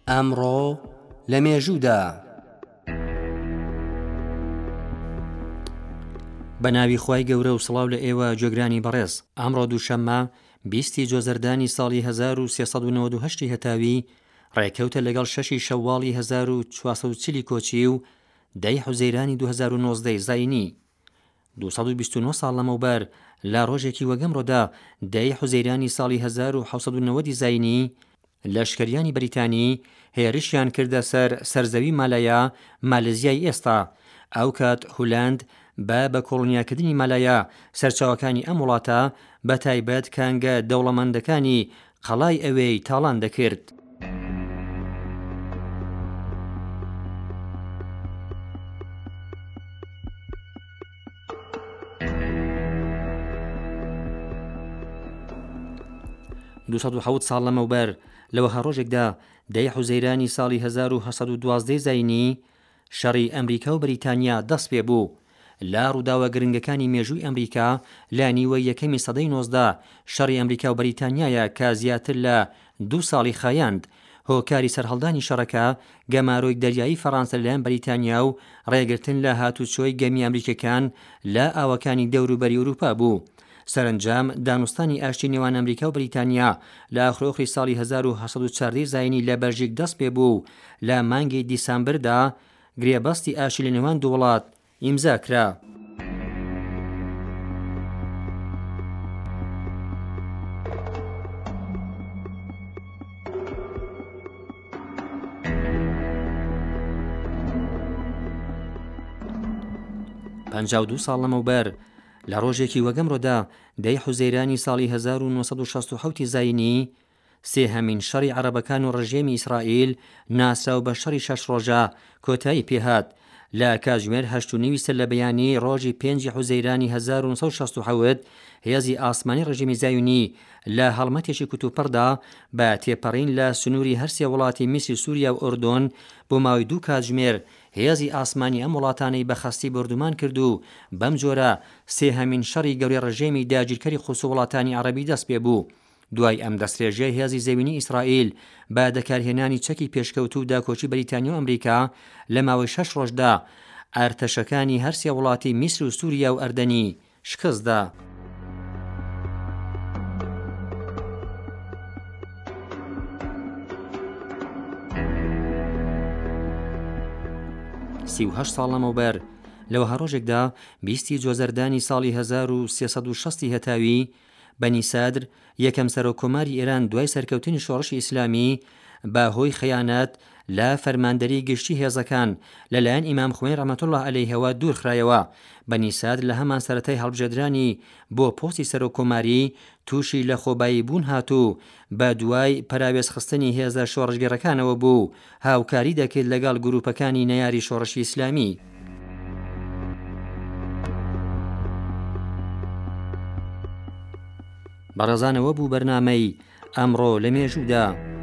ئەمڕۆ لە مێژوودا بە ناوی خوای گەورە و سڵاو لە ئێوە جۆگرانی بەڕێز. ئەمڕۆ دووشەممە 20 جۆزەردانی ساڵی 1398 هەتاوی ڕێکەوتە لەگەڵ 6 شەواڵی 1440 کۆچی و 10 حوزەیرانی 2019 زاینی. 229 ساڵ لەمەوبەر لە ڕۆژێکی وەگەمڕۆدا 10 حوزەیرانی ساڵی 1790 زاینی لەشکریانی بەریتانی هێرشیان کردە سەر سەرزەوی مالایە مالێزیای ئێستا. ئەو کات هولاند بە کۆڵۆنیاکردنی مالایە سەرچاوەکانی ئەم وڵاتە بە تایبەت کانگە دەوڵەمەندەکانی قەڵای ئەوەی تاڵان دەکرد. دوو ساڵ لەمەوبەر لەوەها ڕۆژێکدا 10 حوزەیرانی ساڵی 1912 زاینی شەڕی ئەمریکا و بەریتانیا دەست پێ بوو. لە ڕووداوە گرنگەکانی مێژووی ئەمریکا لە نیوەی یەکەمی سەدەی 19 شەڕی ئەمریکا و بەریتانیایە کە زیاتر لە 2 ساڵی خایاند. هۆکاری سەرهەڵدانی شەڕەکە گەمارۆی دەریایی فەڕەنسا لەلایەن بەریتانیا و ڕێگرتن لە هاتوچۆی گەمی ئەمریکەکان لە ئاوەکانی دەوروبەری ئەوروپا بوو. سەرنجام دانوستانی ئاشتی نێوان ئەمریکا و بەریتانیا لە ئاخرۆخری ساڵی 1940 زاینی لە بەلژیک دەست پێ بوو. لە مانگی دیسامبردا گرێبەستی ئاشتی لە نێوان دوو وڵات ئیمزا کرا. پەنجاو دوو ساڵ لەمەوبەر لە ڕۆژێکی وەگەمڕۆدا 10 حوزەیرانی ساڵی 1967 زاینی سێهەمین شەڕی عەرەبەکان و ڕژێمی ئیسرائیل ناسراو بە شەڕی 6 ڕۆژە کۆتایی پێهات. لە کاتژمێر 8:30 لە بەیانی ڕۆژی 5 حوزەیرانی 1967 هێزی ئاسمانی ڕژیمی زایونی لە هەڵمەتێکی کۆتوپەردا بە تێپەڕین لە سنووری هەرسێ وڵاتی میسر، سووریا و ئوردن بۆ ماوەی 2 کاتژمێر هێزی ئاسمانی ئەم وڵاتانەی بەخەستی بردومان کرد و بەم جۆرە سێهەمین شەڕی گەورەی ڕژێمی داگیرکەری قودس و وڵاتانی عەرەبی دەست پێ بوو. دوای ئەم دەستێژەیە هێزی زەوینی ئیسرائیل بە دەکارهێنانی چەکی پێشکەوتوو داکۆچی بەریتانیا و ئەمریکا لە ماوەی 6 ڕۆژدا ئەرتەشەکانی هەرسێ وڵاتی میسر و سووریا و ئەردەنی شکستدا. سیوهەشت ساڵ لەمەوبەر لەوەها ڕۆژێکدا 20 جۆزەردانی ساڵی 1360 هەتاوی بەنی سادر یەکەم سەرۆکۆماری ئێران دوای سەرکەوتنی شۆڕشی ئیسلامی بە هۆی خەیانەت لە فەرماندەری گشتی هێزەکان لەلایەن ئیمام خومێنی ڕەحمەتوڵڵاه عەلەیهەوە دوورخرایەوە. بەنی سادر لە هەمان سەرەتای هەڵبژێردرانی بۆ پۆستی سەرۆکۆماری تووشی لە خۆبایی بوون هاتوو. بە دوای پەراوێزخستنی هێزە شۆڕشگێڕەکانەوە بوو هاوکاری دەکرد لەگەڵ گروپەکانی نەیاری شۆڕشی ئیسلامی. بەڕێزانەوە بوو بەرنامەی ئەمڕۆ لە مێژوودا.